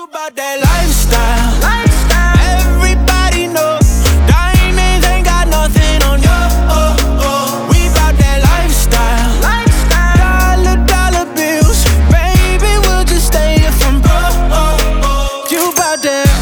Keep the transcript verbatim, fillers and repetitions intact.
You bout that lifestyle, lifestyle. Everybody know diamonds ain't got nothing on you. Oh, oh. We bout that lifestyle, lifestyle. Dollar, dollar bills, baby, we'll just stay here from broke. Oh, oh. You bout that.